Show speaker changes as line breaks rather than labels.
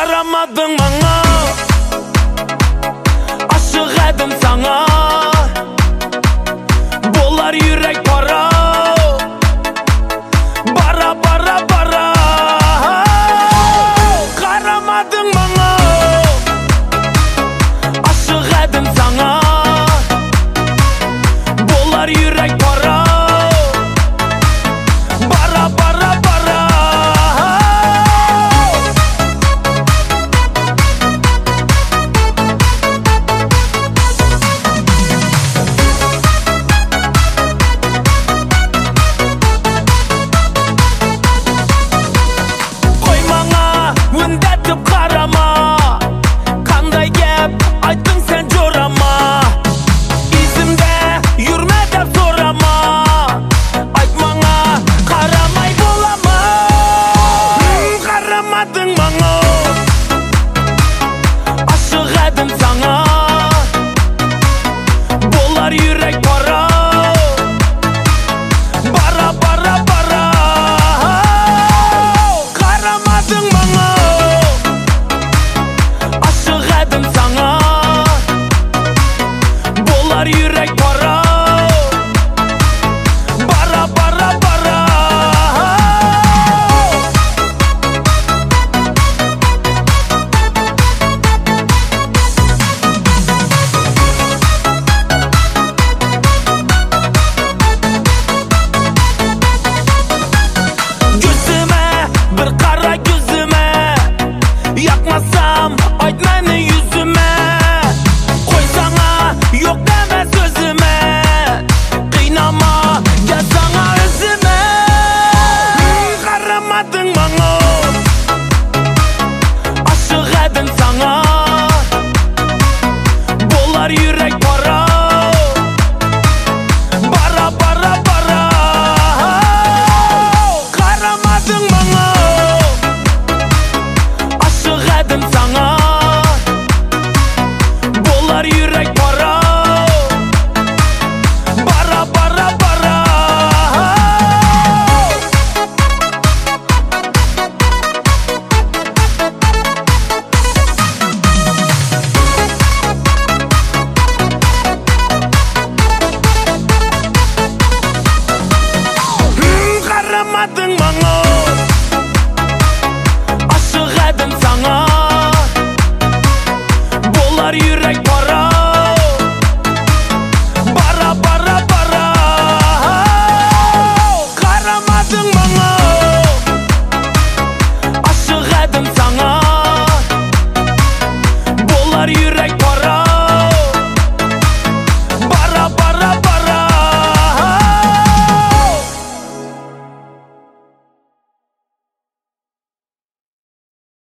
Қарамадың маңа, ашық әдім саңа, болар үйрек пара, бара бара бара. Қарамадың маңа, ашық әдім саңа, болар үйрек пара, бара бара бара. Қарама, қандай кеп айттың сен жорама, изімде жүрме деп сорама, айтмаңа қарамай болама. Қарамадың маңа, ашық әдім саңа, болар үйрек пара, бара бара бара. Қарамадың маңа, әдім саңа, болар үйрек пара, бара бара бара. Жүзіме бір қара көзіме, яқмасам айт мені yüzüme, қойсаңа yok деме сөзіме, қинама жазсаңа өзіме. Қарамадың маңа, ашық әдім саңа, болар үйрек пара, бара бара бара. Қарамадың маңа, ашық әдім саңа, болар үйрек пара, бара бара бара. Қарамадың маңа, ашық әдім саңа, болар үйрек пара, бара бара бара. Қарамадың маңа, ашық әдім саңа, болар үйрек